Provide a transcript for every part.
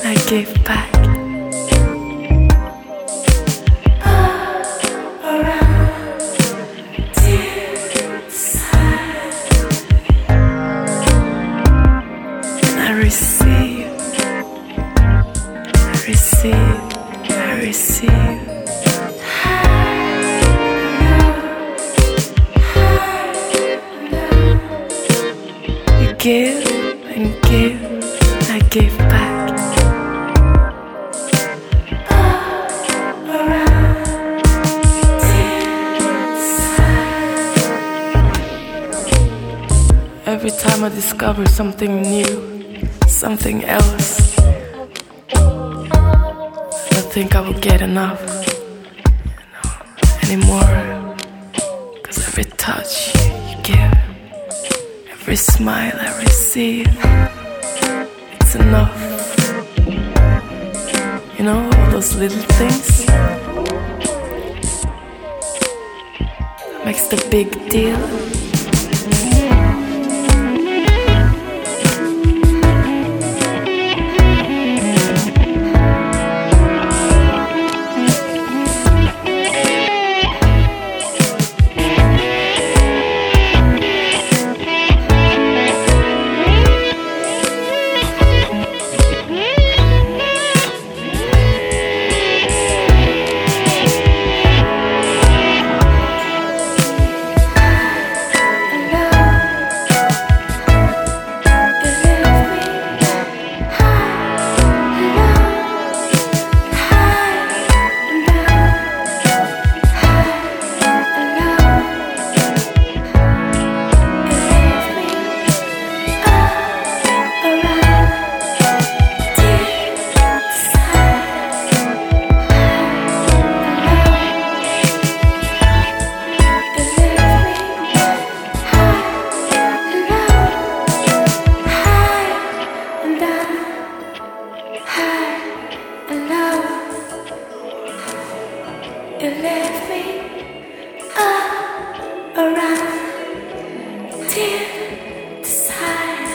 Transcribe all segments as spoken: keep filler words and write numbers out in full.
I give back. Receive, I receive, I receive. You give and give, I give back. Every time I discover something new, something else, I think I will get enough, you know, anymore. Cause every touch you give, every smile I receive, it's enough. You know, all those little things makes the big deal. You left me up, around, till the side.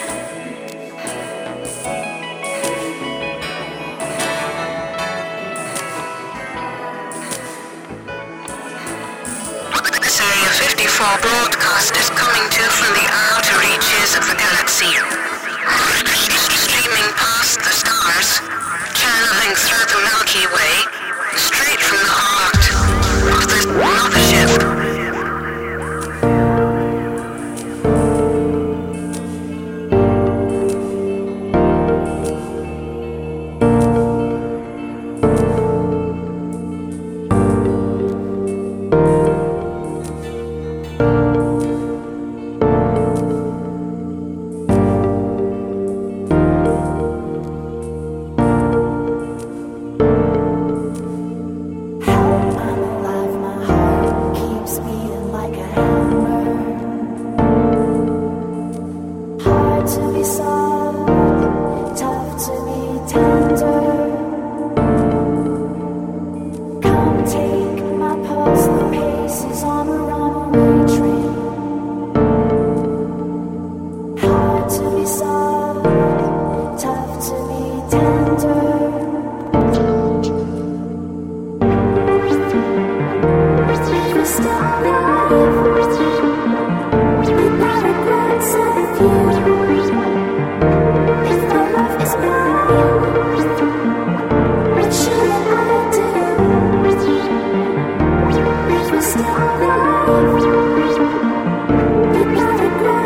This Area fifty-four broadcast is coming to you from the outer reaches of the galaxy. Streaming past the stars, channeling through the Milky Way, straight from the heart of this mothership.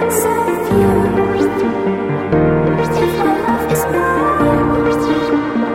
If my love is blind,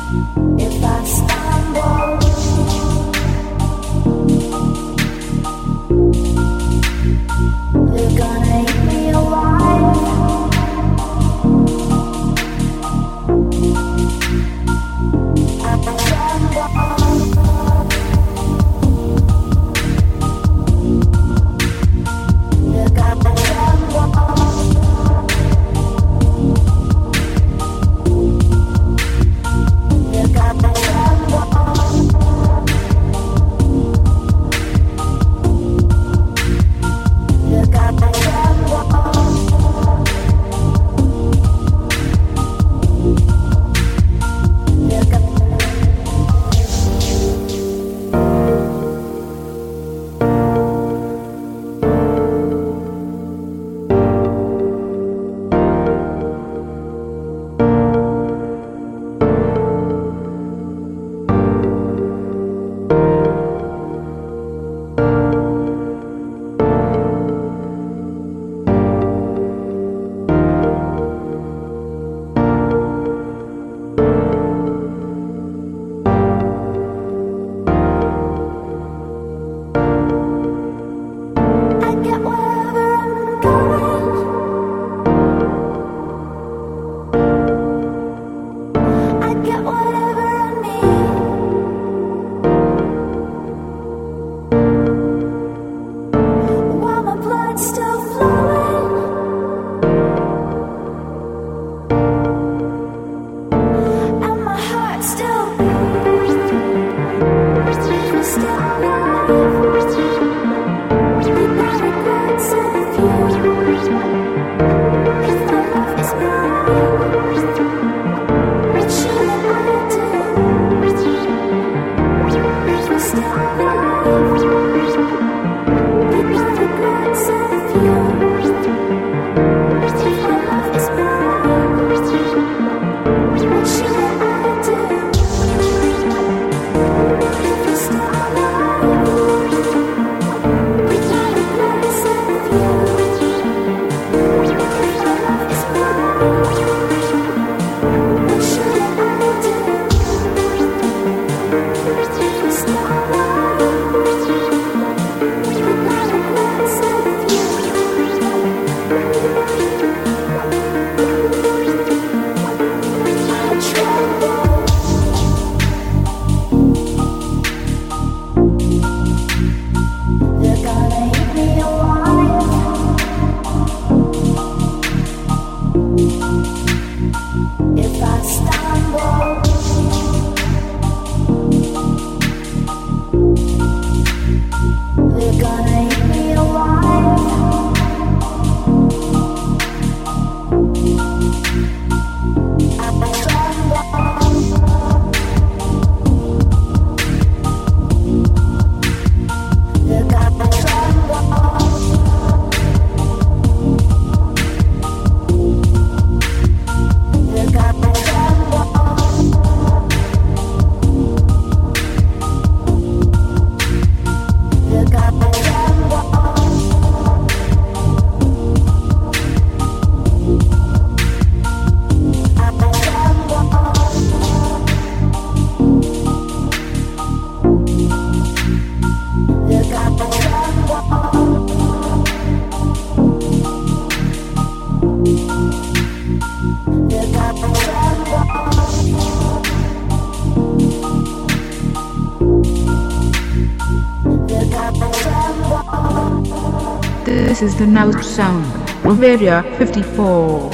This is the Now Sound of Area fifty-four.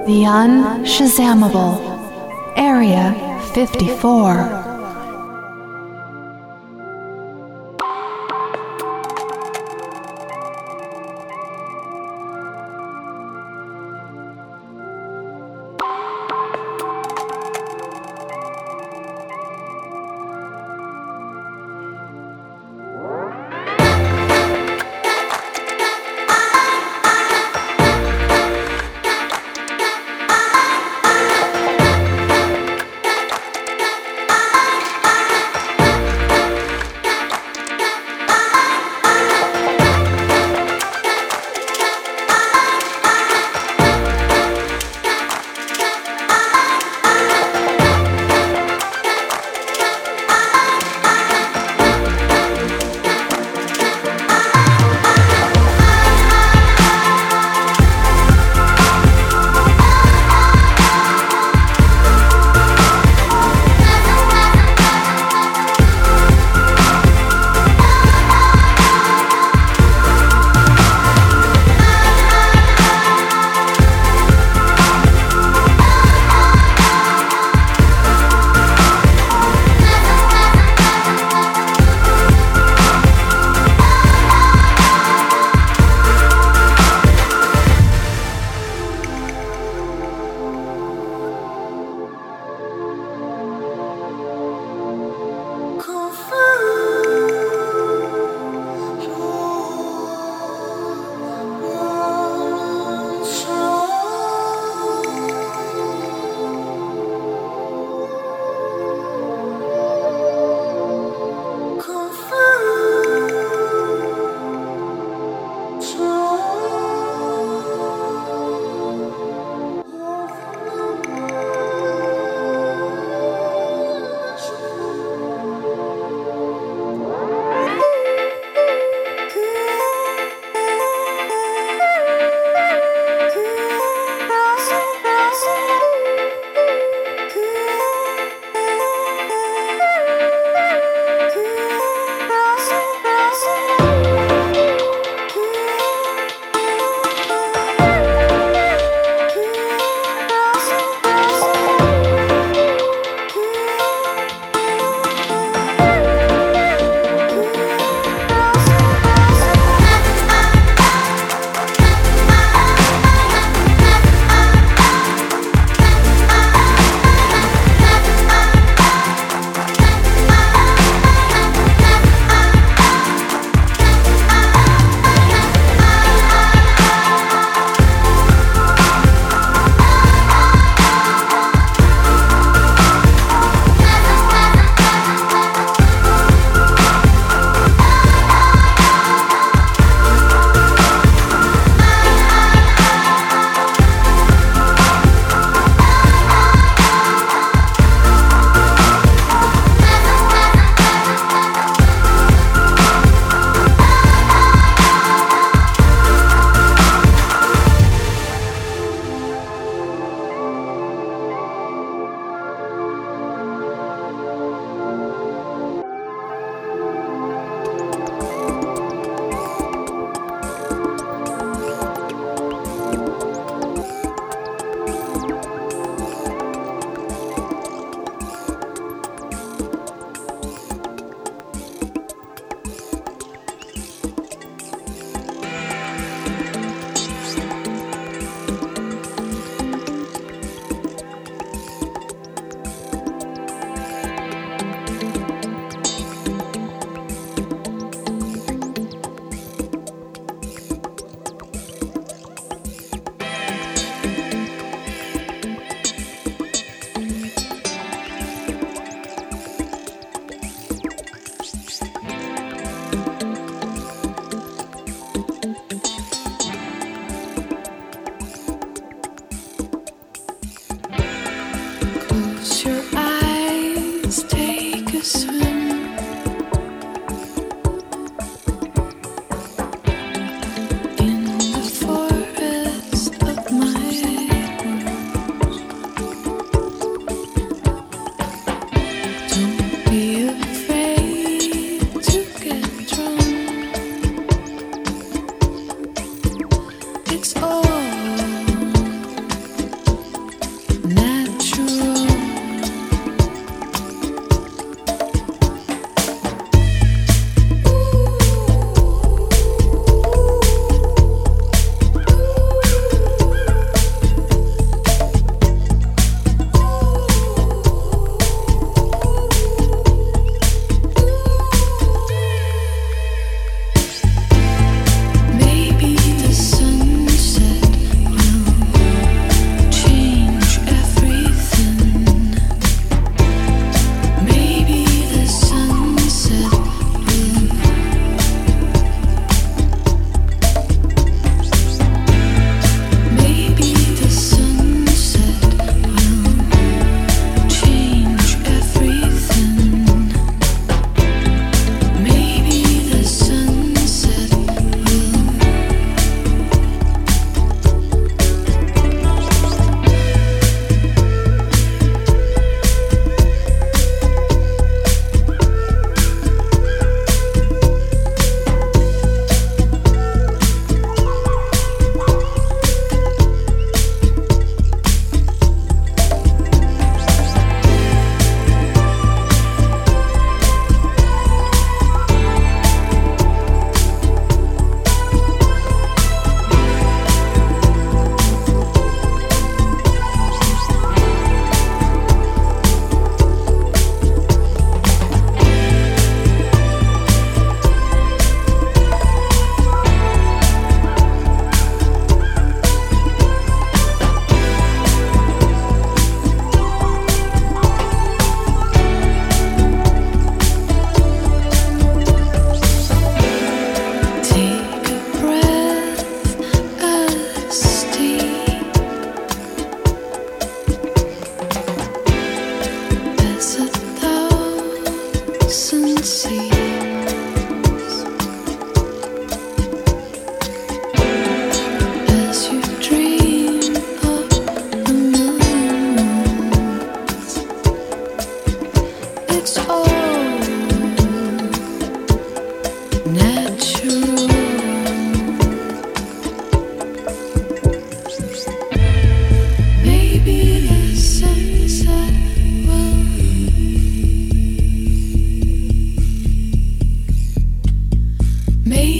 The Unshazammable, Area fifty-four.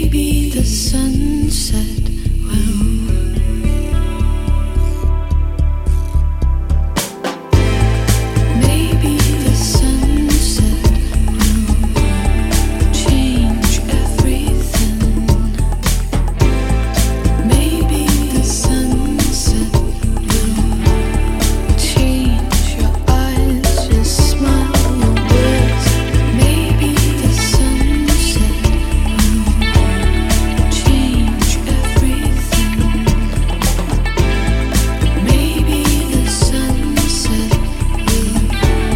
Maybe the sunset will. Maybe the sunset will change everything. Maybe the sunset will change your eyes, your smile, your words. Maybe the sunset will change everything. Maybe the sunset will.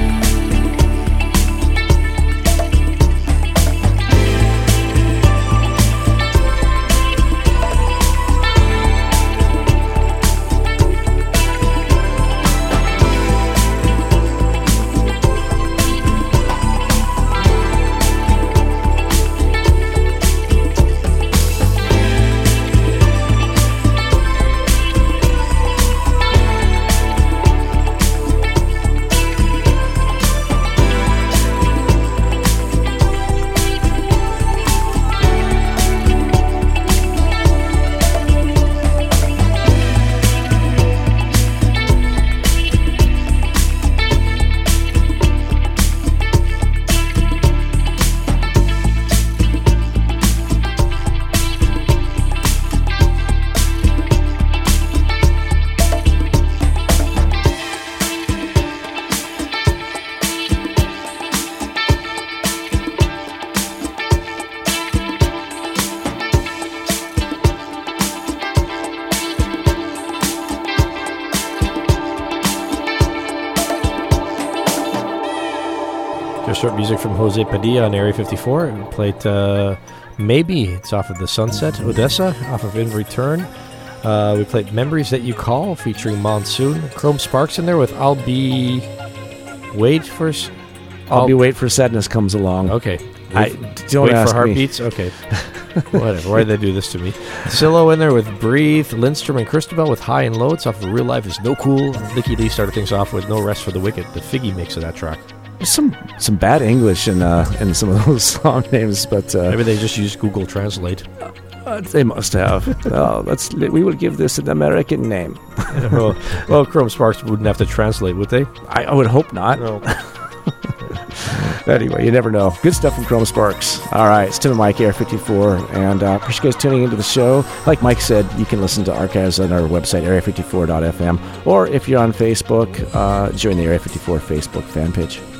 Just short music from Jose Padilla on Area fifty-four. We played uh, Maybe. It's off of The Sunset. Odessa off of In Return. Uh, we played Memories That You Call featuring Monsoon. Chrome Sparks in there with I'll Be... Wait for... s- I'll be wait for sadness comes along. Okay. I Wait, don't wait ask for heartbeats? Okay. Whatever. Why did they do this to me? Silo in there with Breathe. Lindstrom and Christabel with High and Low. It's off of Real Life is No Cool. Nicky Lee started things off with No Rest for the Wicked. The Figgy mix of that track. There's some some bad English in uh, in some of those song names, but uh, Maybe they just used Google Translate. uh, they must have. Oh, let's we will give this an American name. well, well, Chrome Sparks wouldn't have to translate, would they? I, I would hope not. No. Anyway, you never know. Good stuff from Chrome Sparks. All right, it's Tim and Mike, Air fifty-four, and uh, appreciate you guys tuning into the show. Like Mike said, you can listen to archives on our website, area fifty-four dot f m, or if you're on Facebook, uh, join the Area fifty-four Facebook fan page.